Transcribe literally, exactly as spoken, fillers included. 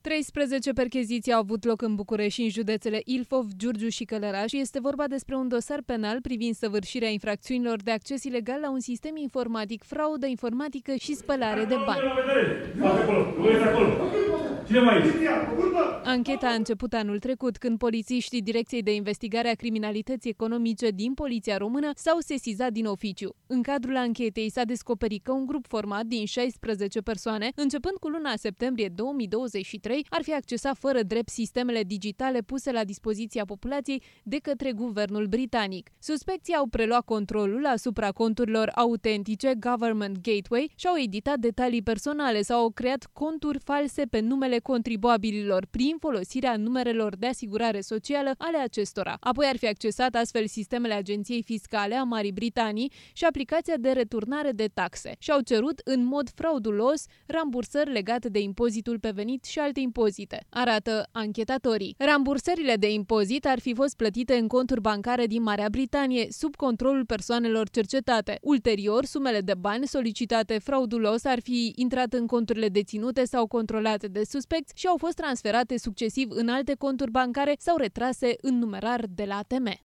treisprezece percheziții au avut loc în București și în județele Ilfov, Giurgiu și Călăraș. Este vorba despre un dosar penal privind săvârșirea infracțiunilor de acces ilegal la un sistem informatic, fraudă informatică și spălare de bani. Ancheta a început anul trecut, când polițiștii Direcției de Investigare a Criminalității Economice din Poliția Română s-au sesizat din oficiu. În cadrul anchetei s-a descoperit că un grup format din șaisprezece persoane, începând cu luna septembrie două mii douăzeci și trei, ar fi accesat fără drept sistemele digitale puse la dispoziția populației de către guvernul britanic. Suspecții au preluat controlul asupra conturilor autentice Government Gateway și au editat detalii personale sau au creat conturi false pe numele contribuabililor prin folosirea numerelor de asigurare socială ale acestora. Apoi ar fi accesat astfel sistemele Agenției Fiscale a Marii Britanii și aplicația de returnare de taxe și au cerut în mod fraudulos rambursări legate de impozitul pe venit și alte impozite, arată anchetatorii. Rambursările de impozit ar fi fost plătite în conturi bancare din Marea Britanie, sub controlul persoanelor cercetate. Ulterior, sumele de bani solicitate fraudulos ar fi intrat în conturile deținute sau controlate de suspecți și au fost transferate succesiv în alte conturi bancare sau retrase în numerar de la A T M.